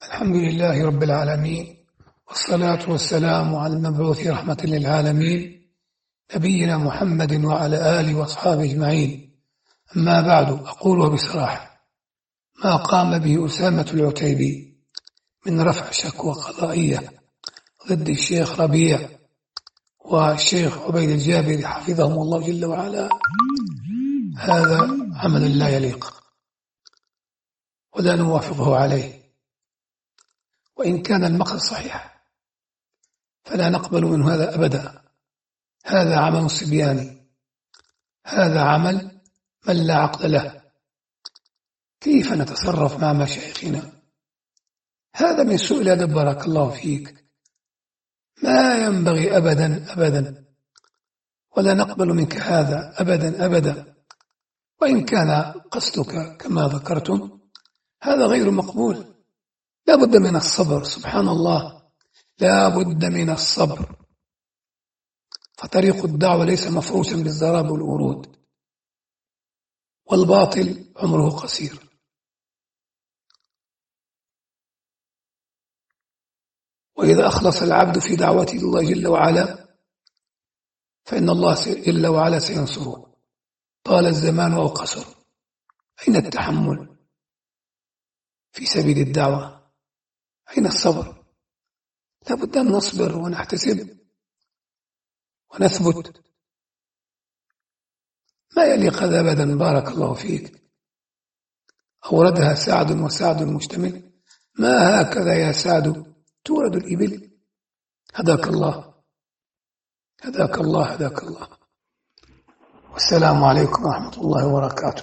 الحمد لله رب العالمين، والصلاة والسلام على المبعوث رحمة للعالمين نبينا محمد وعلى آله وأصحابه أجمعين. أما بعد، أقول بصراحة ما قام به أسامة العتيبي من رفع شكوى قضائية ضد الشيخ ربيع والشيخ عبيد الجابري حفظهم الله جل وعلا هذا عمل لا يليق ولا نوافقه عليه، وإن كان المقصد صحيح فلا نقبل منه هذا أبدا. هذا عمل صبياني، هذا عمل من لا عقل له. كيف نتصرف مع مشايخنا؟ هذا من سوء الأدب بارك الله فيك، ما ينبغي أبدا أبدا، ولا نقبل منك هذا أبدا أبدا. وإن كان قصدك كما ذكرتم هذا غير مقبول، لا بد من الصبر. سبحان الله، لا بد من الصبر، فطريق الدعوة ليس مفروشا بالزراب والورود، والباطل عمره قصير. وإذا أخلص العبد في دعوته الله جل وعلا فإن الله جل وعلا سينصره، طال الزمان أو قصر. أين التحمل في سبيل الدعوة؟ أين الصبر؟ لا بد أن نصبر ونحتسب ونثبت. ما يليق هذا أبدا بارك الله فيك. أوردها سعد وسعد مشتمل، ما هكذا يا سعد تورد الإبل. هداك الله هداك الله هداك الله. والسلام عليكم ورحمة الله وبركاته.